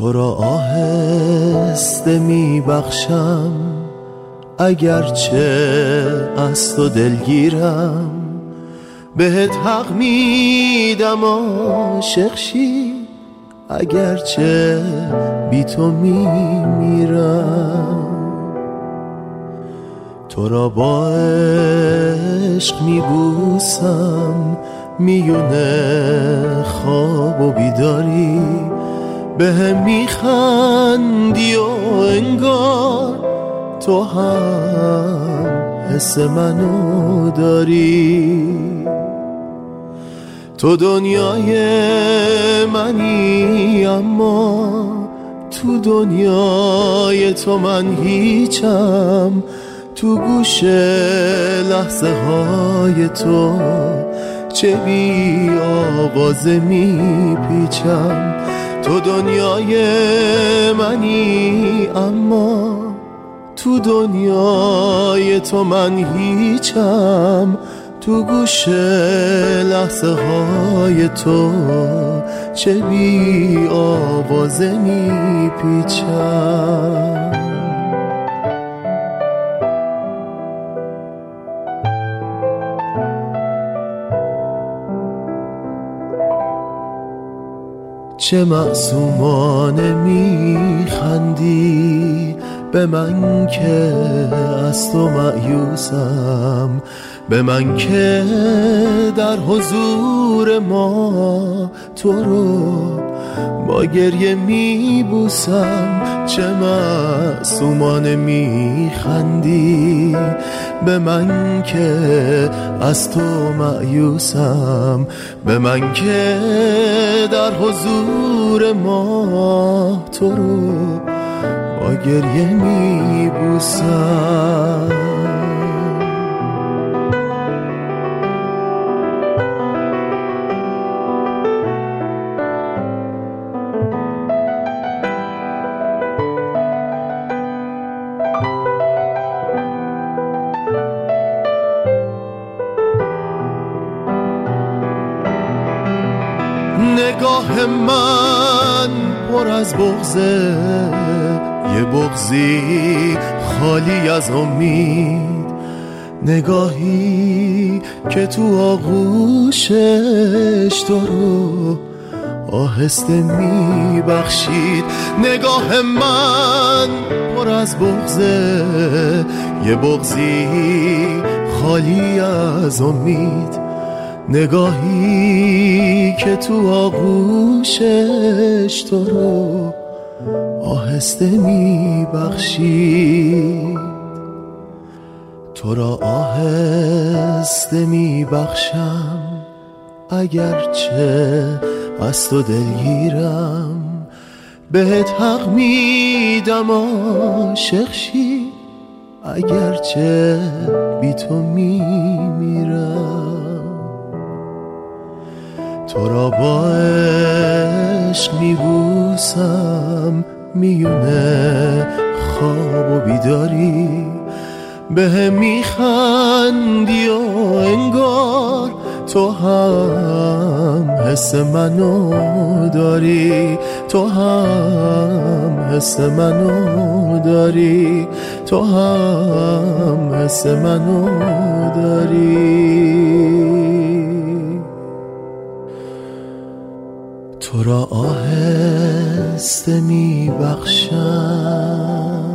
تو را آهسته میبخشم اگرچه از تو دلگیرم، بهت حق میدم عاشق شی اگرچه بی تو میمیرم. تو را با عشق میبوسم میونه خواب و بیداری، بهم میخندی و انگار تو هم حس منو داری. تو دنیای منی اما تو دنیای تو من هیچم، تو گوش لحظه های تو چه بی آوازه میپیچم. تو دنیای منی اما تو دنیای تو من هیچم، تو گوش لحظه های تو چه بی آوازه میپیچم. چه معصومانه میخندی به من که از تو مایوسم، به من که در حضور ما تو رو با گریه میبوسم. چه معصومانه میخندی به من که از تو مایوسم، به من که در حضور ما تو رو با گریه میبوسم. نگاه من پر از بغضه، یه بغضی خالی از امید، نگاهی که تو آغوشش تو رو آهسته میبخشید. نگاه من پر از بغضه، یه بغضی خالی از امید، نگاهی که تو آغوشش تو رو آهسته میبخشید. تو را آهسته میبخشم اگرچه از تو دلگیرم، بهت حق میدم عاشق شی اگرچه بی تو میمیرم. تو را با عشق میبوسم میونه خواب و بیداری، بهم میخندی و انگار تو هم حس منو داری. تو هم حس منو داری. تو هم حس منو داری. تو را آهسته میبخشم